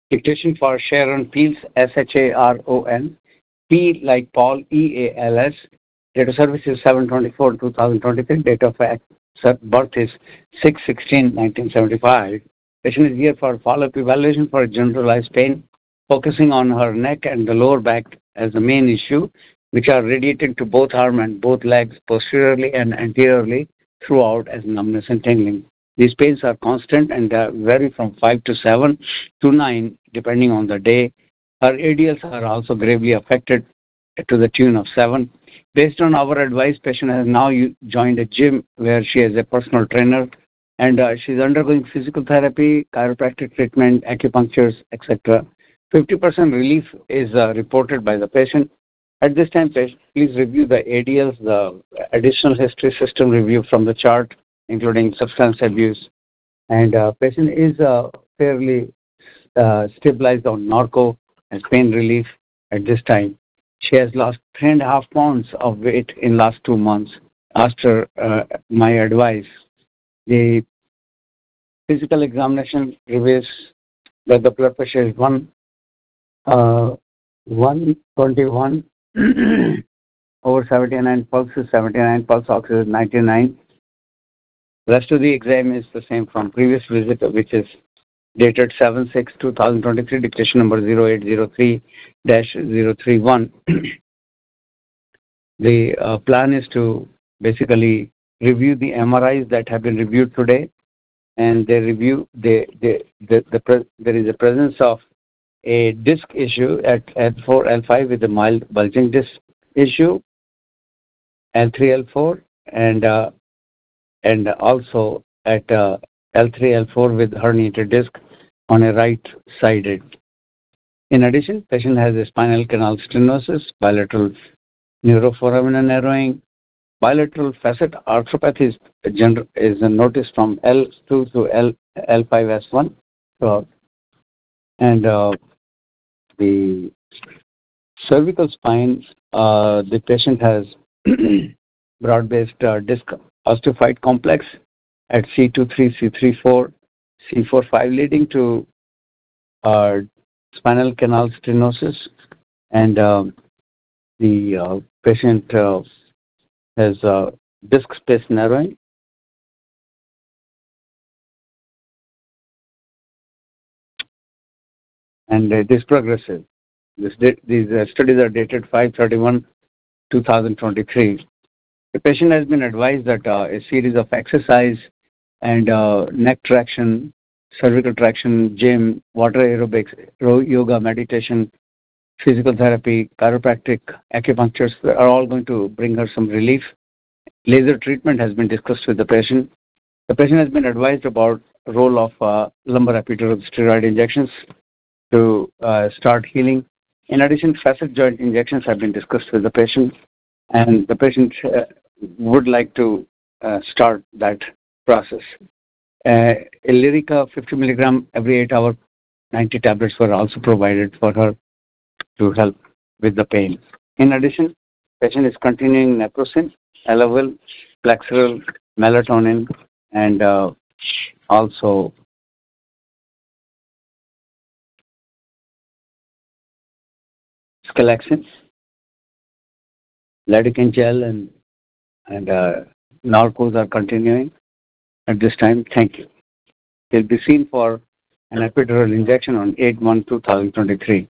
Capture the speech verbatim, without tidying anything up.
Dictation for Sharon Peels, S H A R O N. P like Paul, E A L S. Date of service is seven twenty-four two thousand twenty-three. Date of birth is six sixteen nineteen seventy-five. Patient is here for follow-up evaluation for generalized pain, focusing on her neck and the lower back as the main issue, which are radiating to both arm and both legs posteriorly and anteriorly throughout as numbness and tingling. These pains are constant and uh, vary from five to seven to nine depending on the day. Her A D Ls are also gravely affected to the tune of seven. Based on our advice, patient has now joined a gym where she is a personal trainer, and uh, she's undergoing physical therapy, chiropractic treatment, acupunctures, et cetera. fifty percent relief is uh, reported by the patient. At this time, please review the A D Ls, the additional history system review from the chart, including substance abuse. And uh, patient is uh, fairly uh, stabilized on Norco as pain relief at this time. She has lost three and a half pounds of weight in last two months after uh, my advice. The physical examination reveals that the blood pressure is one, uh, one twenty-one over seventy-nine, pulse is seventy-nine, pulse ox is ninety-nine. Rest of the exam is the same from previous visit, which is dated seven six two thousand twenty-three, dictation number zero eight zero three dash zero three one. The uh, plan is to basically review the M R Is that have been reviewed today, and they review the the the, the pre- there is a presence of a disc issue at L four L five with a mild bulging disc issue, L three L four, and uh, and also at uh, L three L four with herniated disc on a right-sided. In addition, patient has a spinal canal stenosis, bilateral neuroforaminal narrowing, bilateral facet arthropathy is, gener- is noticed from L two to L, L5S one. So, and uh, the cervical spine, uh, the patient has broad-based uh, disc osteophyte complex at C two three, C three four, C four five, leading to uh, spinal canal stenosis, and uh, the uh, patient uh, has uh, disc space narrowing. And uh, it is progressive. This date, these uh, studies are dated five thirty-one two thousand twenty-three. The patient has been advised that uh, a series of exercise and uh, neck traction, cervical traction, gym, water aerobics, yoga, meditation, physical therapy, chiropractic, acupunctures are all going to bring her some relief. Laser treatment has been discussed with the patient. The patient has been advised about the role of uh, lumbar epidural steroid injections to uh, start healing. In addition, facet joint injections have been discussed with the patient, and the patient uh, would like to uh, start that process. Uh, Lyrica fifty milligram every eight hour, ninety tablets were also provided for her to help with the pain. In addition, patient is continuing naproxen, Elavil, Flexeril, melatonin, and uh, also Scalaxin, lidocaine gel, and and uh, Narcos are continuing at this time. Thank you. They'll be seen for an epidural injection on eight one two thousand twenty-three.